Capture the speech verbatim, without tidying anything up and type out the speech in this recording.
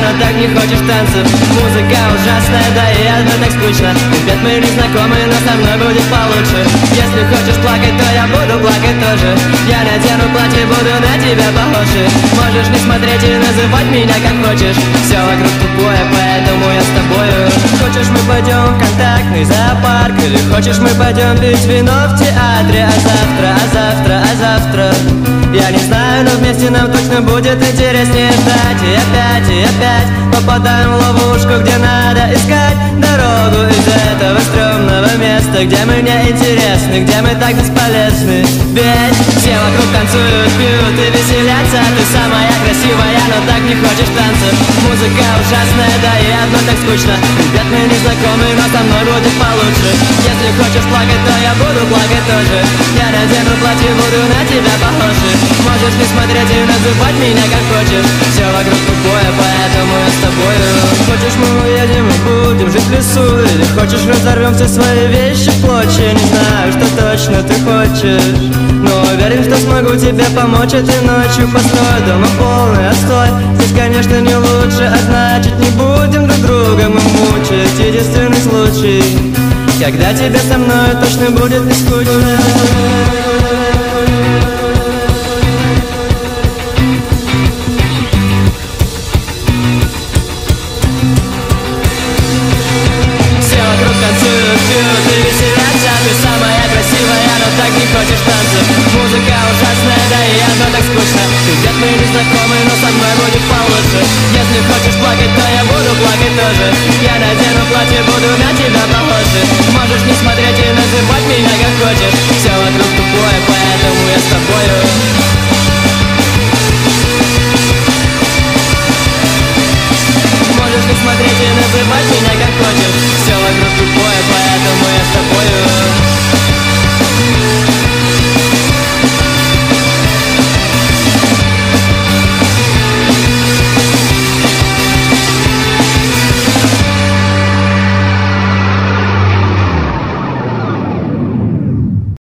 но так не хочешь танцев. Музыка ужасная, да и одно так скучно. Ребят, мы не знакомы, но со мной будет получше. Если хочешь плакать, то я буду плакать тоже. Я надену платье, буду на тебя похожи. Можешь не смотреть и называть меня как хочешь. Все вокруг тупое, поэтому я с тобою. Хочешь, мы пойдем в контактный зоопарк, или хочешь, мы пойдем пить вино в театре. А завтра, а завтра, а завтра я не знаю, но вместе нам точно будет интереснее ждать. И опять, и опять попадаем в ловушку, где надо искать дорогу из этого стрёмного места, где мы не интересны, где мы так бесполезны. Ведь все вокруг танцуют, пьют и веселятся. Ты самая красивая, но так не хочешь танцев. Музыка ужасная, да и одно так скучно. Ребят, мы не знакомы, но со мной будет получше. Если хочешь плакать, то я буду плакать тоже. Я надену платье, буду на тебя похожи. Можешь не смотреть и называть меня как хочешь. Все вокруг тупое, поэтому я с тобою. Хочешь, мы уедем и будем жить в лесу, или хочешь, разорвем все свои вещи в клочья. Не знаю, что точно ты хочешь, но уверен, что смогу тебе помочь этой ночью. Постой, дома полный отстой. Здесь, конечно, не лучше, а значит, не будем друг друга мы мучить. Единственный случай, когда тебе со мной точно будет не скучно. Хочешь танцев, музыка ужасная, да и одно так скучно. Ребят, мы не знакомы, но со мной будет получше. Если хочешь плакать, то я буду плакать тоже. Я надену платье, буду на тебя похожи. Можешь не смотреть и называть меня как хочешь. Все вокруг тупое,